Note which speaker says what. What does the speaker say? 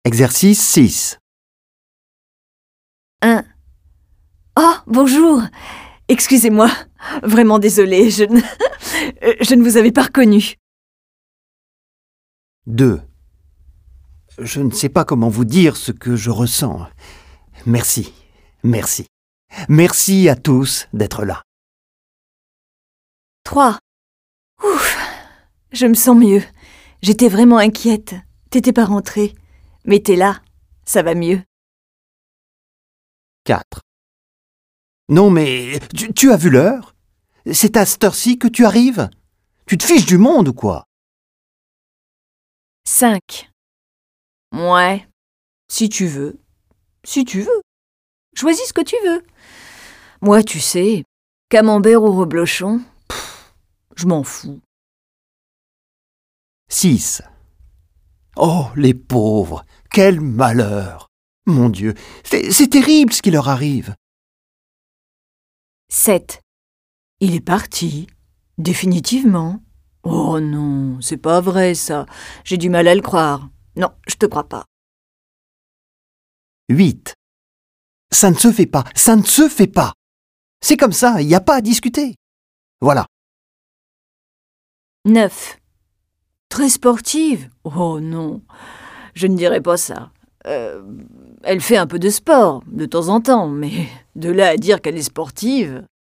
Speaker 1: Exercice 6.
Speaker 2: 1. Oh, bonjour. Excusez-moi. Vraiment désolée, je ne vous avais pas reconnu.
Speaker 1: 2. Je ne sais pas comment vous dire ce que je ressens. Merci, merci. Merci à tous d'être là.
Speaker 2: 3. Ouf, je me sens mieux. J'étais vraiment inquiète. T'étais pas rentrée. Mais t'es là. Ça va mieux.
Speaker 1: 4. Non mais, tu as vu l'heure? C'est à cette heure-ci que tu arrives? Tu te fiches du monde ou quoi?
Speaker 2: 5. Ouais. Si tu veux. Si tu veux. Choisis ce que tu veux. Moi, tu sais, camembert ou reblochon, je m'en fous.
Speaker 1: 6. Oh, les pauvres! Quel malheur! Mon Dieu, c'est terrible ce qui leur arrive.
Speaker 2: 7. Il est parti. Définitivement. Oh non, c'est pas vrai ça. J'ai du mal à le croire. Non, je te crois pas.
Speaker 1: 8. Ça ne se fait pas, ça ne se fait pas. C'est comme ça, il n'y a pas à discuter. Voilà.
Speaker 2: 9. Très sportive. Oh non, je ne dirais pas ça. Elle fait un peu de sport, de temps en temps, mais de là à dire qu'elle est sportive...